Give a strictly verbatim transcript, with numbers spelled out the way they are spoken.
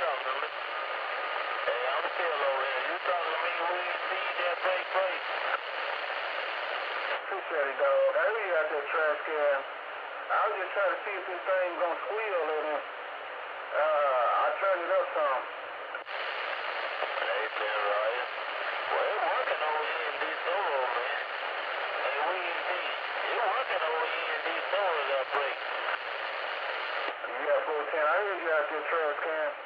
talking to me? Hey, I'm still over here. You talking to me when you see that take place? Appreciate it, dog. I heard you got that trash can. I was just trying to see if this thing gonna squeal or not. Uh, I turned it up some. Hey, Ben Ryan. Well, it's working over here in this solo, man. Hey, we ain't see. It's working over here in these solos that break. Yeah, four ten. I heard you got that trash can.